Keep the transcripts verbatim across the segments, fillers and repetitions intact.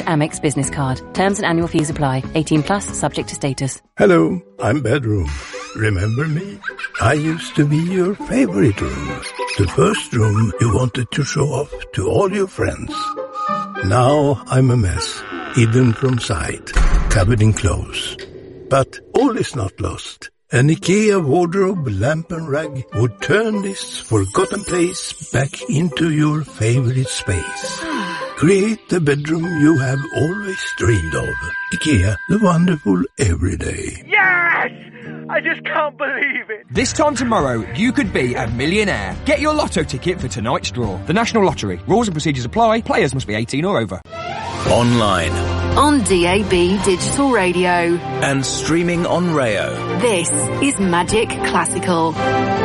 Amex Business Card. Terms and annual fees apply. eighteen plus, subject to status. Hello, I'm Bedroom. Remember me? I used to be your favorite room. The first room you wanted to show off to all your friends. Now I'm a mess, hidden from sight, covered in clothes. But all is not lost. An IKEA wardrobe, lamp and rug would turn this forgotten place back into your favorite space. Create the bedroom you have always dreamed of. IKEA, the wonderful everyday. Yes! I just can't believe it. This time tomorrow, you could be a millionaire. Get your lotto ticket for tonight's draw. The National Lottery. Rules and procedures apply. Players must be eighteen or over. Online. On D A B Digital Radio. And streaming on Rayo. This is Magic Classical.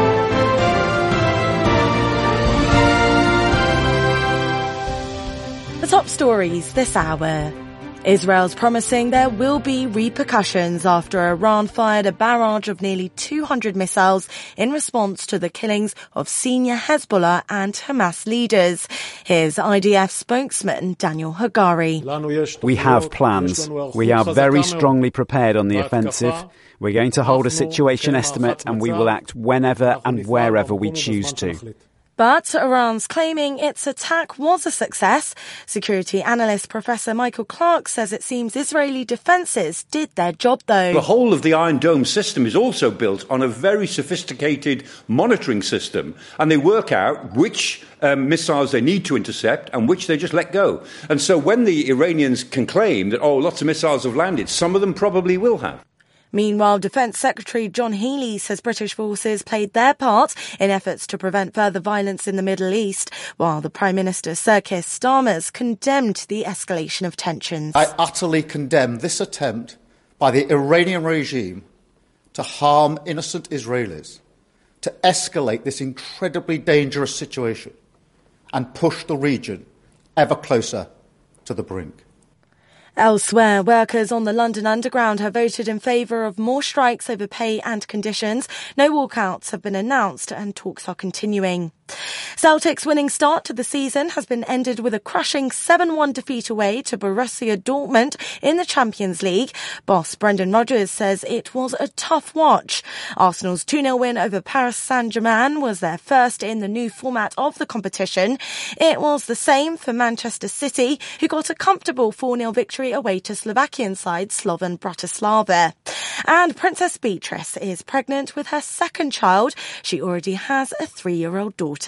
The top stories this hour. Israel's promising there will be repercussions after Iran fired a barrage of nearly two hundred missiles in response to the killings of senior Hezbollah and Hamas leaders. Here's I D F spokesman Daniel Hagari. We have plans. We are very strongly prepared on the offensive. We're going to hold a situation estimate and we will act whenever and wherever we choose to. But Iran's claiming its attack was a success. Security analyst Professor Michael Clark says it seems Israeli defences did their job, though. The whole of the Iron Dome system is also built on a very sophisticated monitoring system, and they work out which um, missiles they need to intercept and which they just let go. And so when the Iranians can claim that, oh, lots of missiles have landed, some of them probably will have. Meanwhile, Defence Secretary John Healey says British forces played their part in efforts to prevent further violence in the Middle East, while the Prime Minister Sir Keir Starmer condemned the escalation of tensions. I utterly condemn this attempt by the Iranian regime to harm innocent Israelis, to escalate this incredibly dangerous situation and push the region ever closer to the brink. Elsewhere, workers on the London Underground have voted in favour of more strikes over pay and conditions. No walkouts have been announced and talks are continuing. Celtic's winning start to the season has been ended with a crushing seven one defeat away to Borussia Dortmund in the Champions League. Boss Brendan Rodgers says it was a tough watch. Arsenal's two nil win over Paris Saint-Germain was their first in the new format of the competition. It was the same for Manchester City, who got a comfortable four nil victory away to Slovakian side Slovan Bratislava. And Princess Beatrice is pregnant with her second child. She already has a three-year-old daughter.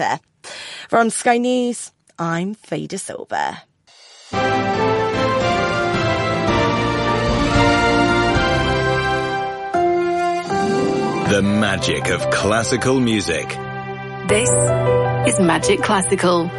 From Sky News, I'm Faye De Silva. The magic of classical music. This is Magic Classical.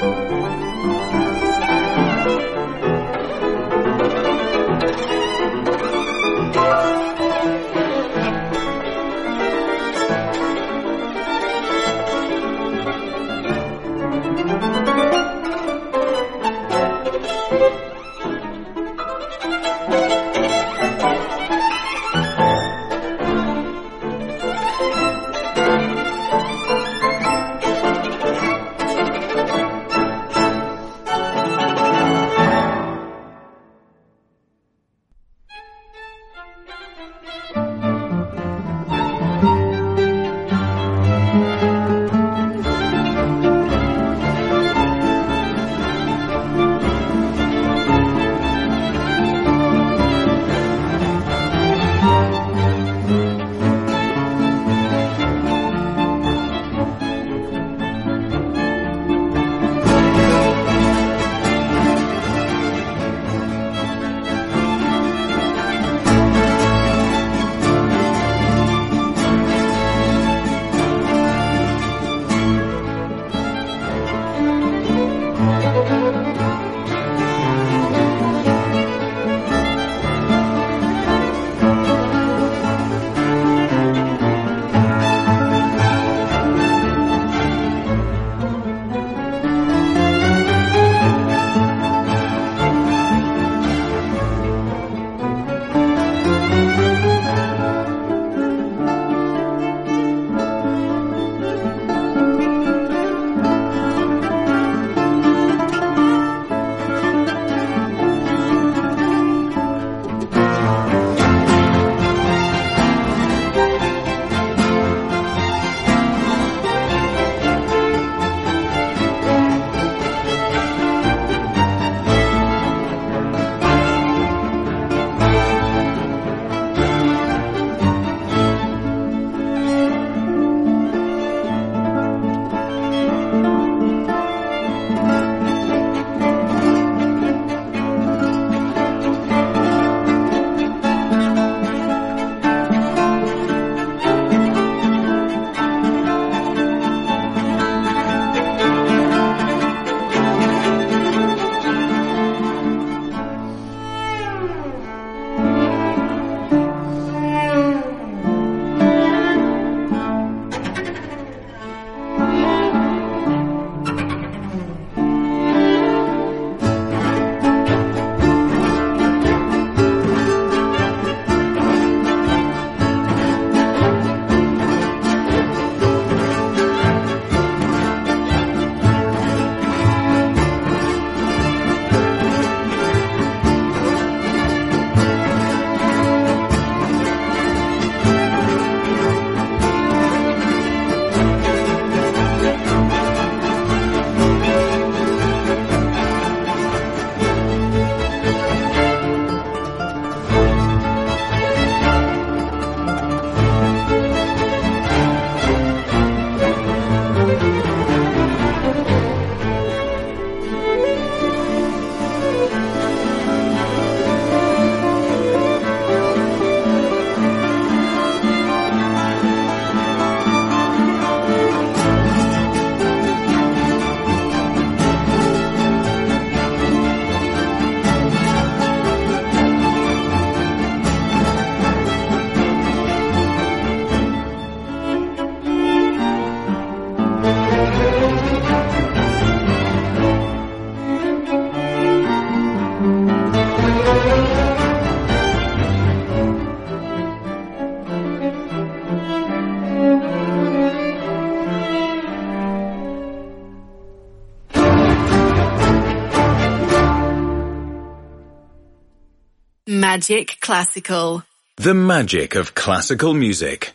Magic Classical. The magic of classical music.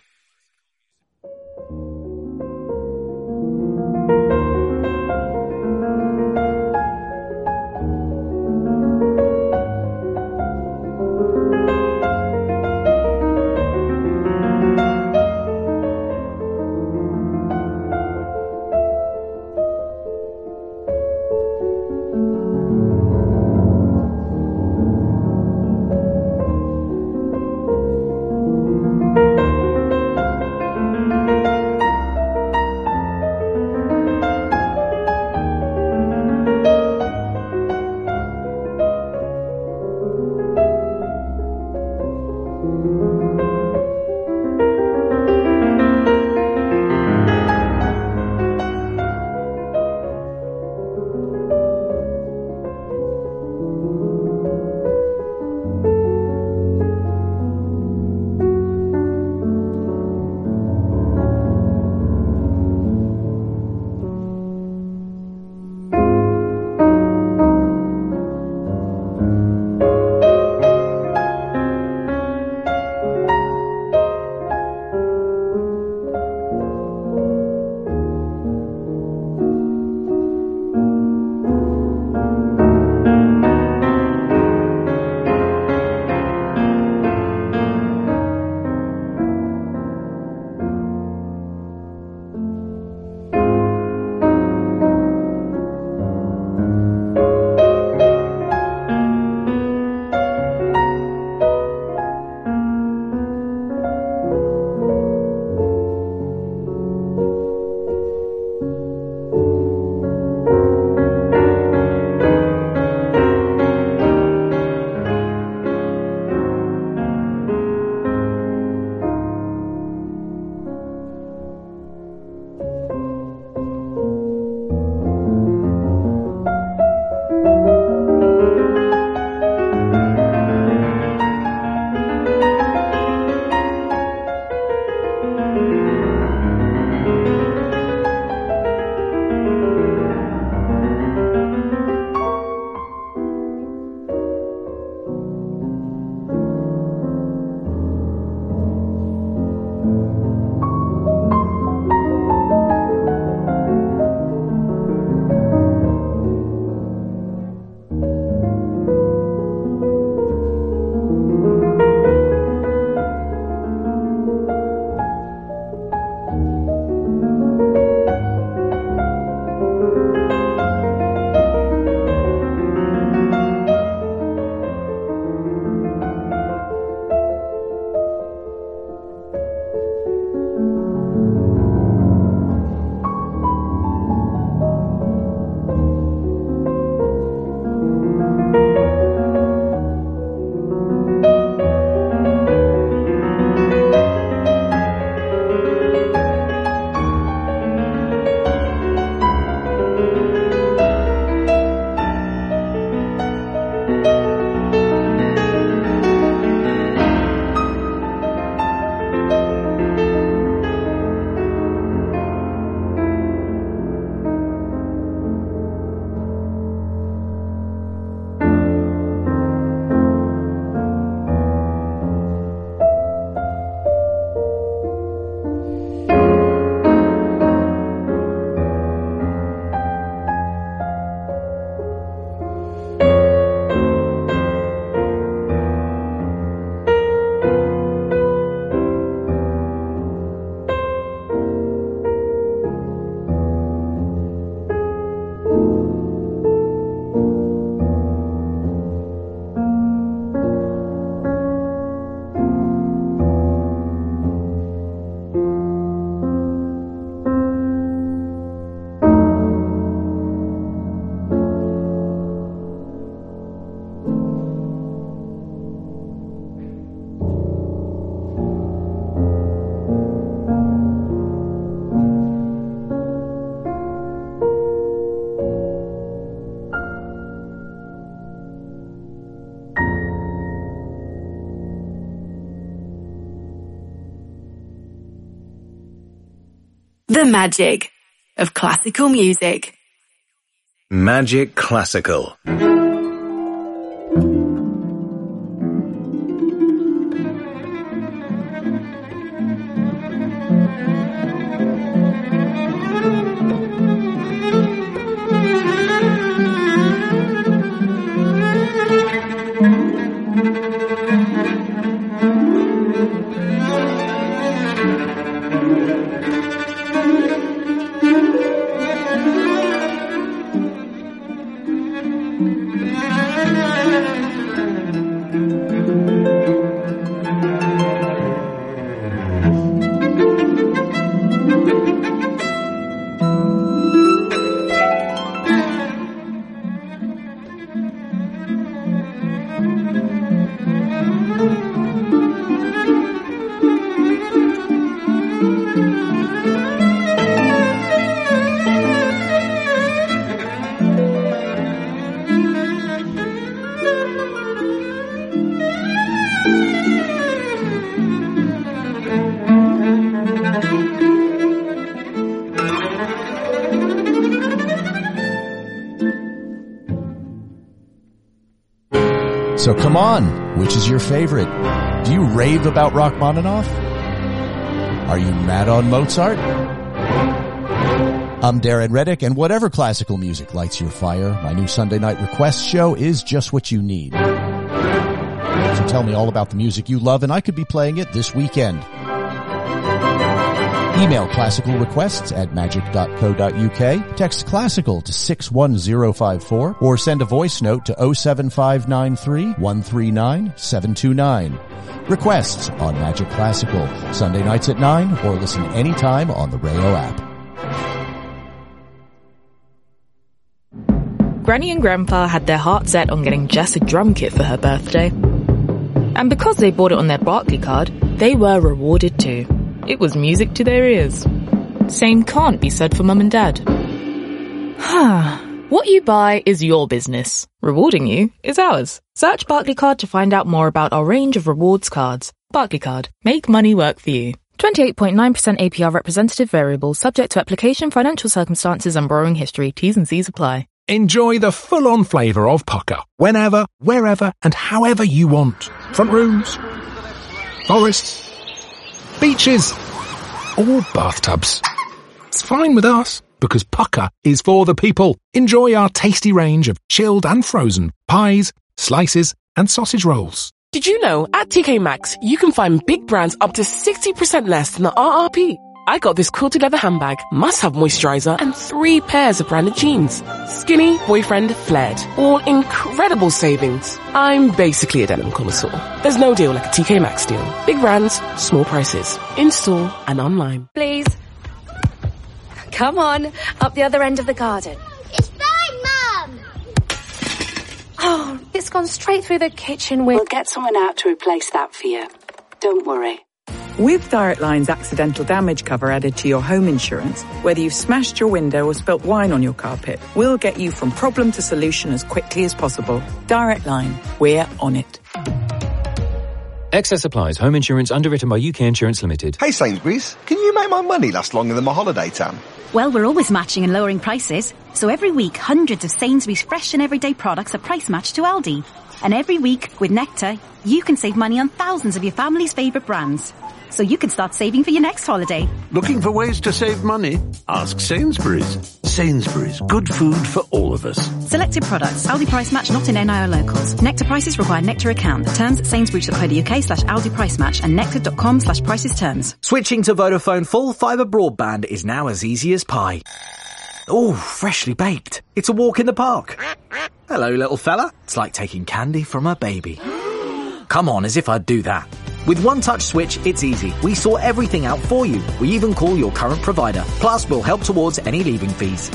The magic of classical music. Magic Classical. So come on, which is your favorite? Do you rave about Rachmaninoff? Are you mad on Mozart? I'm Darren Reddick, and whatever classical music lights your fire, my new Sunday night request show is just what you need. So tell me all about the music you love, and I could be playing it this weekend. Email classical requests at magic dot co dot uk, text classical to six one zero five four, or send a voice note to oh seven five nine three, one three nine, seven two nine. Requests on Magic Classical, Sunday nights at nine, or listen anytime on the Rayo app. Granny and Grandpa had their heart set on getting Jess a drum kit for her birthday. And because they bought it on their Barclay card, they were rewarded too. It was music to their ears. Same can't be said for Mum and Dad. What you buy is your business. Rewarding you is ours. Search Barclay Card to find out more about our range of rewards cards. Barclay Card. Make money work for you. twenty-eight point nine percent A P R representative variable, subject to application, financial circumstances and borrowing history. T's and C's apply. Enjoy the full-on flavour of pucker, whenever, wherever and however you want. Front rooms, forests, beaches, or bathtubs. It's fine with us, because pucker is for the people. Enjoy our tasty range of chilled and frozen pies, slices and sausage rolls. Did you know, at T K Maxx, you can find big brands up to sixty percent less than the R R P. I got this quilted leather handbag, must-have moisturizer, and three pairs of branded jeans. Skinny, boyfriend, flared. All incredible savings. I'm basically a denim connoisseur. There's no deal like a T K Maxx deal. Big brands, small prices. In-store and online. Please. Come on, up the other end of the garden. It's fine, Mum! Oh, it's gone straight through the kitchen window. We'll get someone out to replace that for you. Don't worry. With Direct Line's accidental damage cover added to your home insurance, whether you've smashed your window or spilt wine on your carpet, we'll get you from problem to solution as quickly as possible. Direct Line. We're on it. Excess applies. Home insurance underwritten by U K Insurance Limited. Hey Sainsbury's, can you make my money last longer than my holiday tan? Well, we're always matching and lowering prices. So every week, hundreds of Sainsbury's fresh and everyday products are price matched to Aldi. And every week, with Nectar, you can save money on thousands of your family's favourite brands. So you can start saving for your next holiday. Looking for ways to save money? Ask Sainsbury's. Sainsbury's, good food for all of us. Selected products. Aldi price match not in N I or locals. Nectar prices require Nectar account. Terms at sainsbury's dot co dot uk slash Aldi price match and nectar dot com slash prices terms. Switching to Vodafone full fibre broadband is now as easy as pie. Oh, freshly baked. It's a walk in the park. Hello, little fella. It's like taking candy from a baby. Come on, as if I'd do that. With One Touch Switch, it's easy. We sort everything out for you. We even call your current provider. Plus, we'll help towards any leaving fees.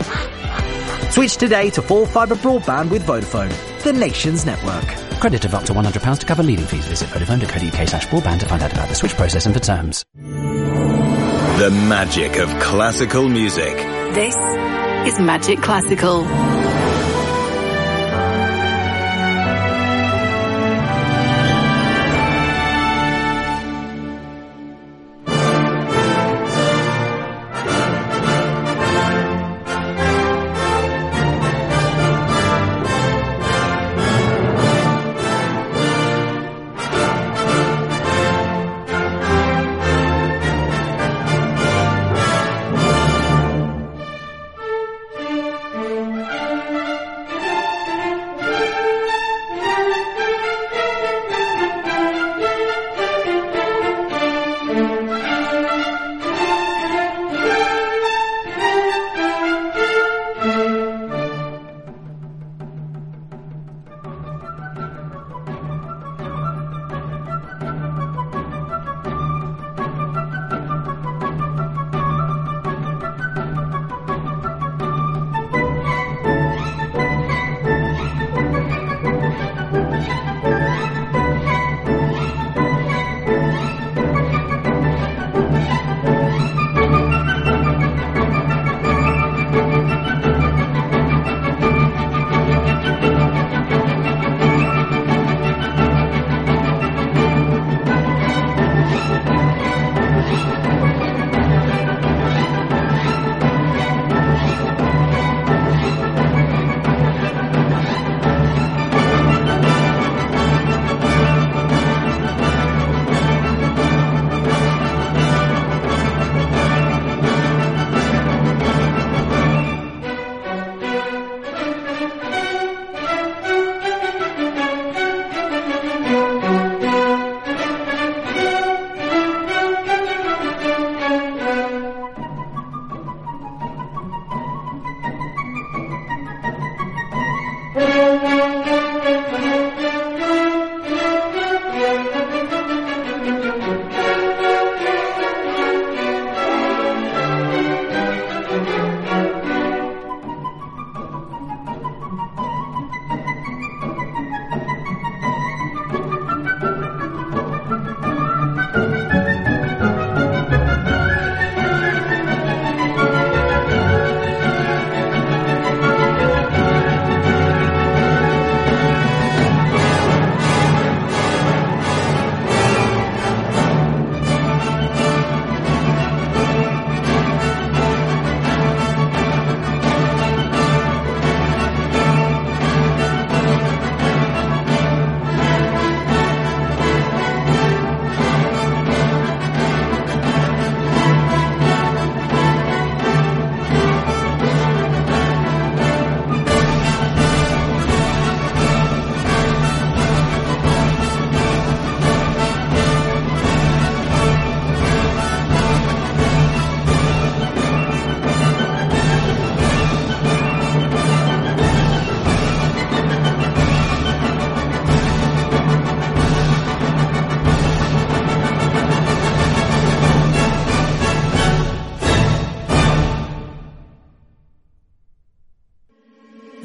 Switch today to full fibre broadband with Vodafone, the nation's network. Credit of up to one hundred pounds to cover leaving fees. Visit vodafone dot co dot uk slash broadband to find out about the switch process and for terms. The magic of classical music. This is Magic Classical.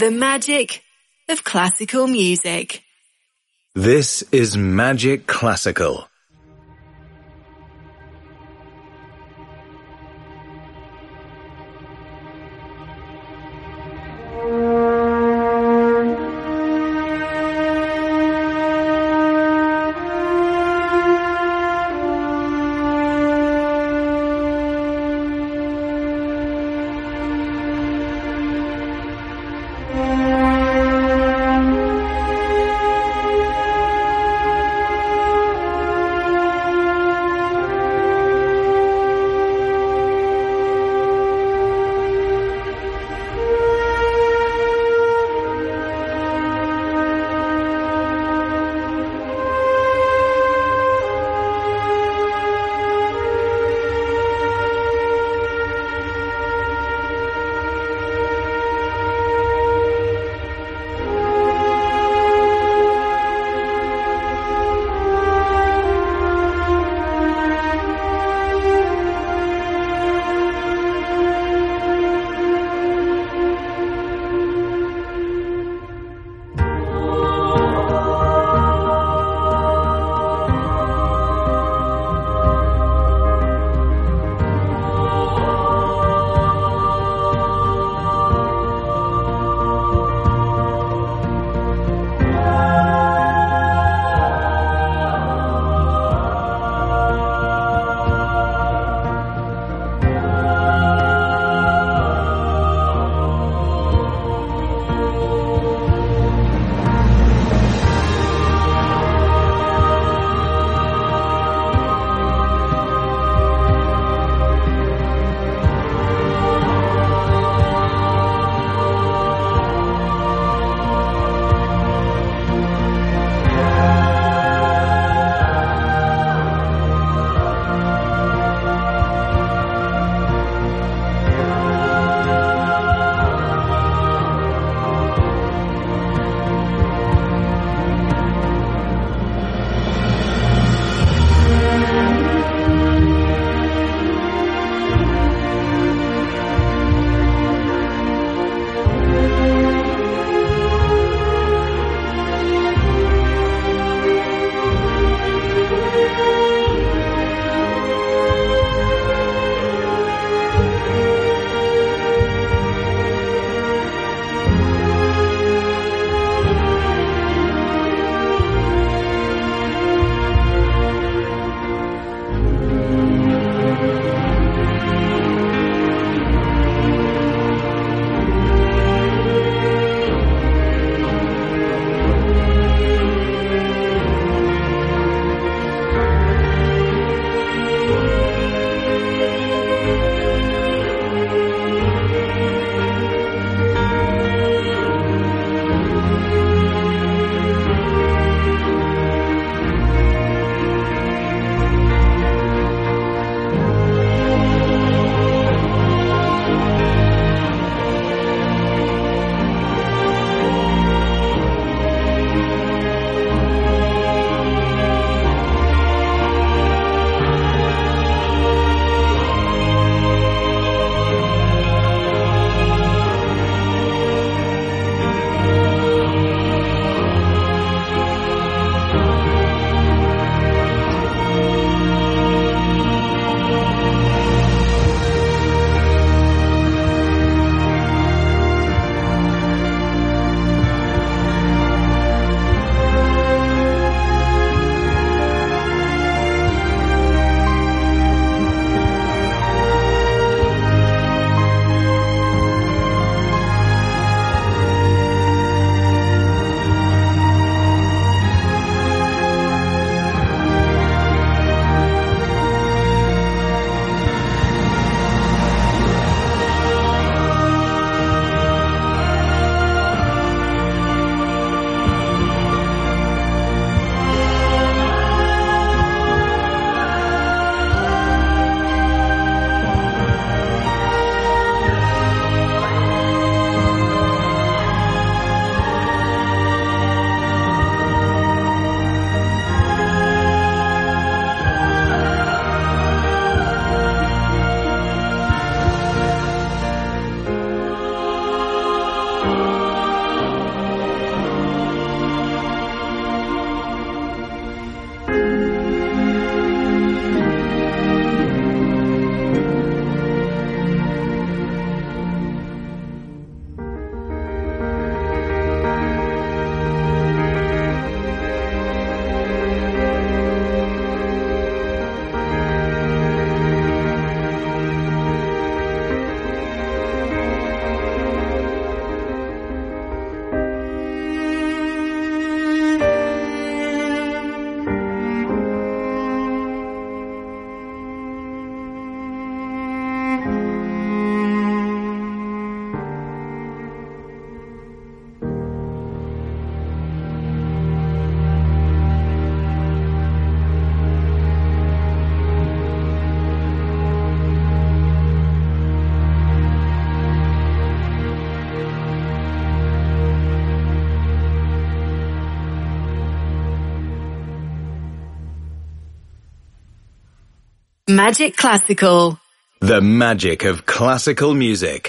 The magic of classical music. This is Magic Classical. Magic Classical. The magic of classical music.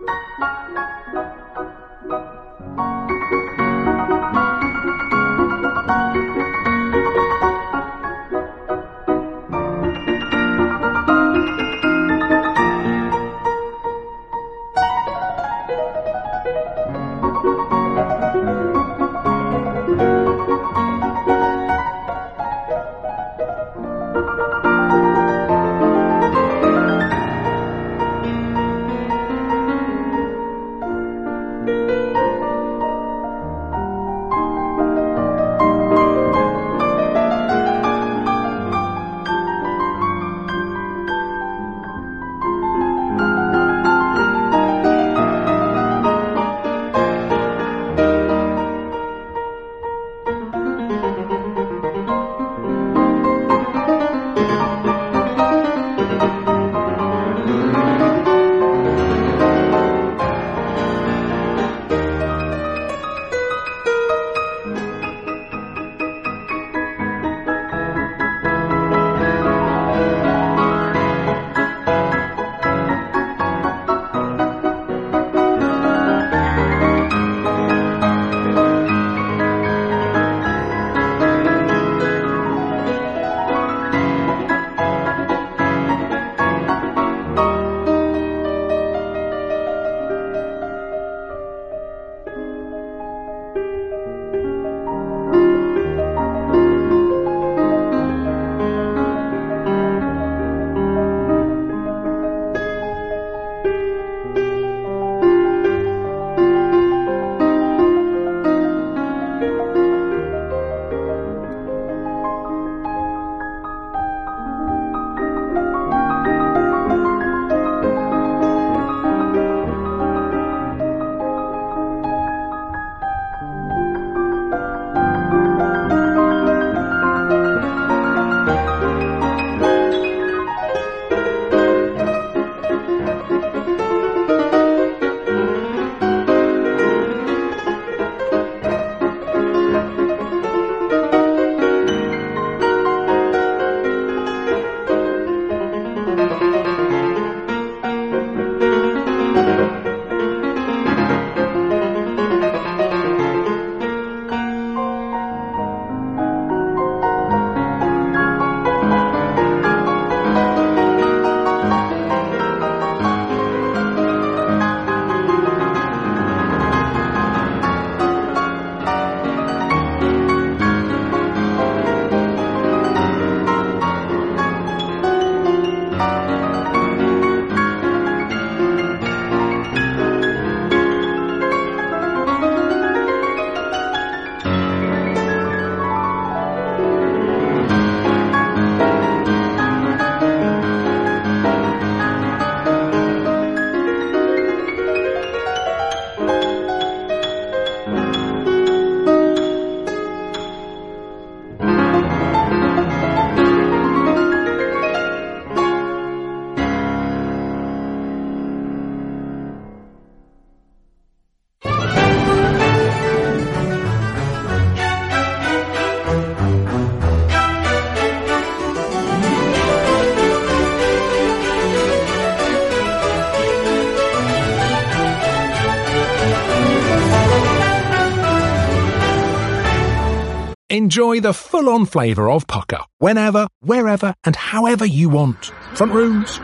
Enjoy the full-on flavour of Pucker whenever, wherever and however you want. Front rooms,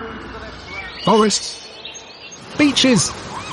forests, beaches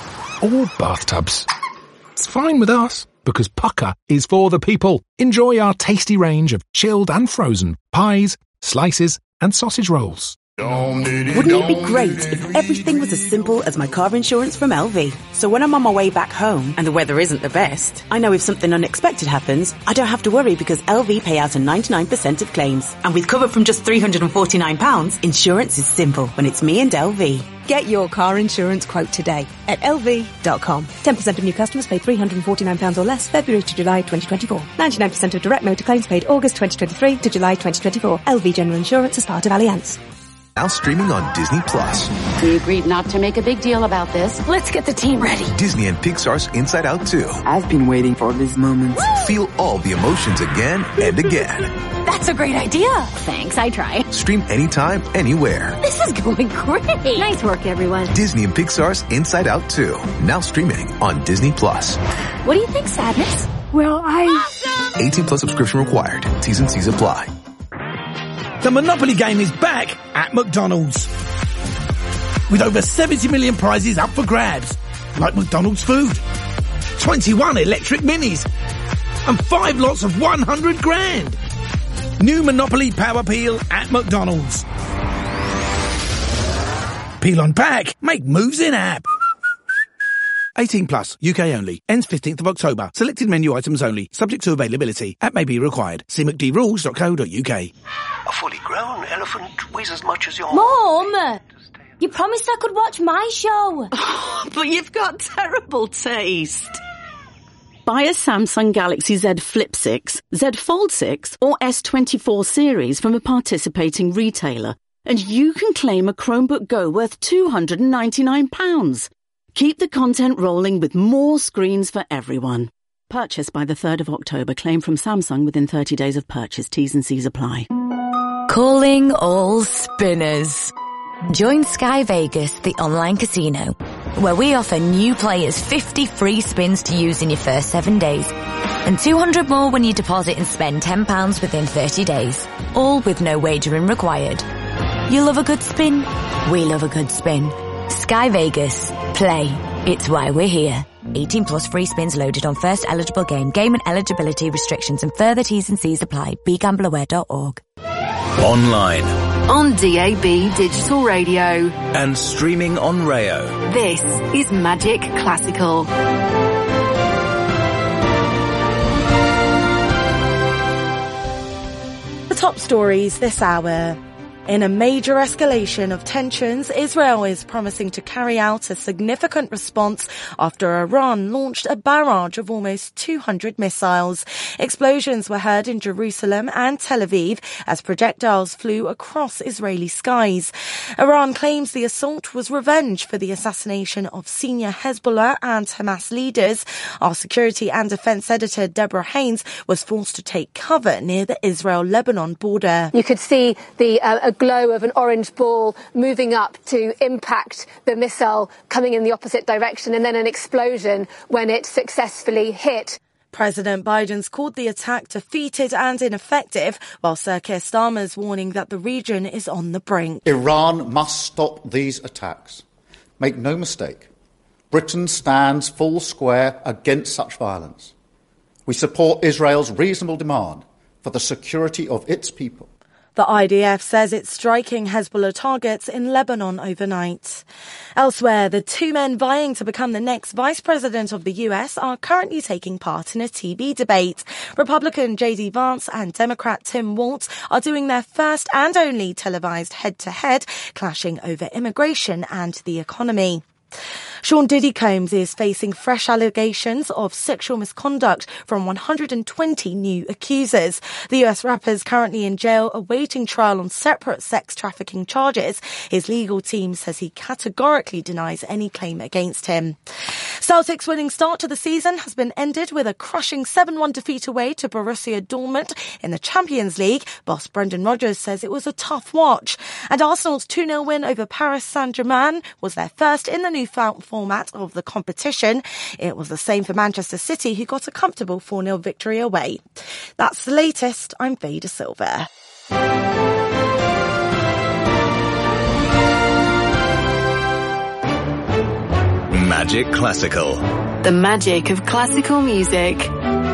or bathtubs. It's fine with us because Pucker is for the people. Enjoy our tasty range of chilled and frozen pies, slices and sausage rolls. Wouldn't it be great if everything was as simple as my car insurance from L V? So when I'm on my way back home and the weather isn't the best, I know if something unexpected happens, I don't have to worry because L V pay out on ninety-nine percent of claims. And with cover from just three hundred forty-nine pounds, insurance is simple when it's me and L V. Get your car insurance quote today at L V dot com. ten percent of new customers pay three hundred forty-nine pounds or less February to July twenty twenty-four. ninety-nine percent of direct motor claims paid August twenty twenty-three to July twenty twenty-four. L V General Insurance as part of Allianz. Now streaming on Disney Plus. We agreed not to make a big deal about this. Let's get the team ready. Disney and Pixar's Inside Out two. I've been waiting for this moment. Woo! Feel all the emotions again and again. That's a great idea. Thanks, I try. Stream anytime, anywhere. This is going great. Nice work, everyone. Disney and Pixar's Inside Out two. Now streaming on Disney Plus. What do you think, Sadness? Well, I... Awesome! eighteen plus subscription required. T's and C's apply. The Monopoly game is back at McDonald's. With over seventy million prizes up for grabs, like McDonald's food, twenty-one electric minis, and five lots of one hundred grand. New Monopoly Power Peel at McDonald's. Peel on pack, make moves in app. eighteen plus, U K only. Ends fifteenth of October. Selected menu items only. Subject to availability. App may be required. See m c d rules dot co dot u k. A fully grown elephant weighs as much as your... Mom! You promised I could watch my show. Oh, but you've got terrible taste. Buy a Samsung Galaxy Z Flip six, Z Fold six, or S twenty-four series from a participating retailer, and you can claim a Chromebook Go worth two hundred ninety-nine pounds. Keep the content rolling with more screens for everyone. Purchase by the third of October. Claim from Samsung within thirty days of purchase. T's and C's apply. Calling all spinners. Join Sky Vegas, the online casino, where we offer new players fifty free spins to use in your first seven days, and two hundred more when you deposit and spend ten pounds within thirty days, all with no wagering required. You love a good spin? We love a good spin. Sky Vegas. Play. It's why we're here. eighteen plus free spins loaded on first eligible game. Game and eligibility restrictions and further T's and C's apply. be gamble aware dot org. Online. On D A B Digital Radio. And streaming on Rayo. This is Magic Classical. The top stories this hour. In a major escalation of tensions, Israel is promising to carry out a significant response after Iran launched a barrage of almost two hundred missiles. Explosions were heard in Jerusalem and Tel Aviv as projectiles flew across Israeli skies. Iran claims the assault was revenge for the assassination of senior Hezbollah and Hamas leaders. Our security and defense editor Deborah Haynes was forced to take cover near the Israel-Lebanon border. You could see the uh, glow of an orange ball moving up to impact the missile coming in the opposite direction, and then an explosion when it successfully hit. President Biden's called the attack defeated and ineffective, while Sir Keir Starmer's warning that the region is on the brink. Iran must stop these attacks. Make no mistake, Britain stands full square against such violence. We support Israel's reasonable demand for the security of its people. The I D F says it's striking Hezbollah targets in Lebanon overnight. Elsewhere, the two men vying to become the next vice president of the U S are currently taking part in a T V debate. Republican J D Vance and Democrat Tim Walz are doing their first and only televised head-to-head, clashing over immigration and the economy. Sean Diddy Combs is facing fresh allegations of sexual misconduct from one hundred twenty new accusers. The U S rapper is currently in jail awaiting trial on separate sex trafficking charges. His legal team says he categorically denies any claim against him. Celtic's winning start to the season has been ended with a crushing seven one defeat away to Borussia Dortmund in the Champions League. Boss Brendan Rodgers says it was a tough watch. And Arsenal's two nil win over Paris Saint-Germain was their first in the new format of the competition. It was the same for Manchester City, who got a comfortable four nil victory away. That's the latest. I'm Veda Silver. Magic Classical. The magic of classical music.